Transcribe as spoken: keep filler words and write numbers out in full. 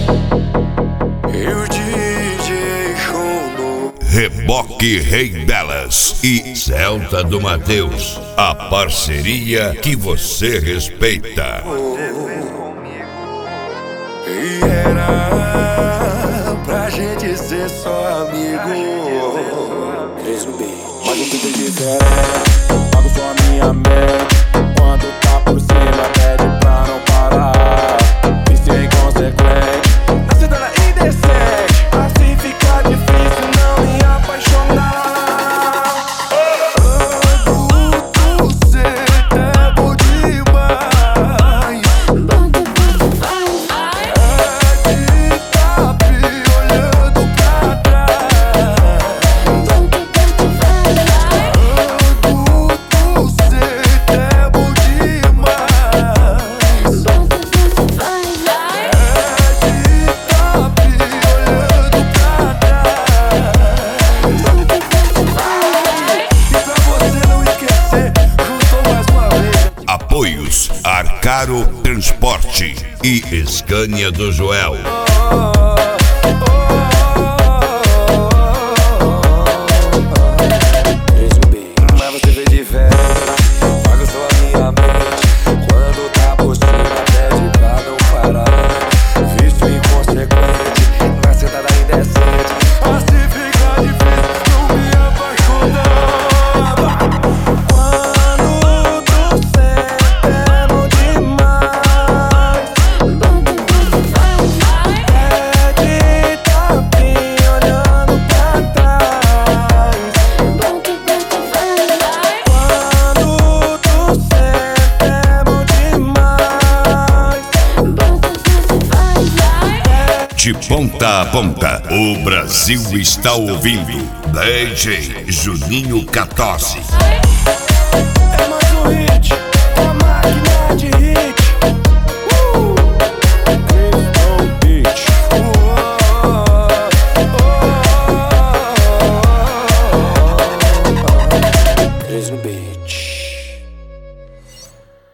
E o D J Rono, Reboque Rei Delas e Celta do Mateus, a parceria que você respeita. e era pra gente ser só amigo. Mas eu fico diferente, pago só a minha mente. Quando tá por cima, pede pra não parar. Isso é inconsequente, a cidade é indecente. Assim fica difícil não me apaixonar. Ando você é bom demais. É de tapi olhando pra trás. Ando você é bom demais. Apoios Arcaro Transporte e Scania do Joel. Mas você vê diferente, pago só a minha mente. Quando tá por cima, pede pra não parar. Vício inconsequente, na cidade é indecente. Assim fica difícil não me apaixonar. Quando tu sente é bom demais. Pede tapinha olhando pra trás. Quando tu sente é bom demais. De ponta a ponta, o Brasil está ouvindo D J Juninho quatorze.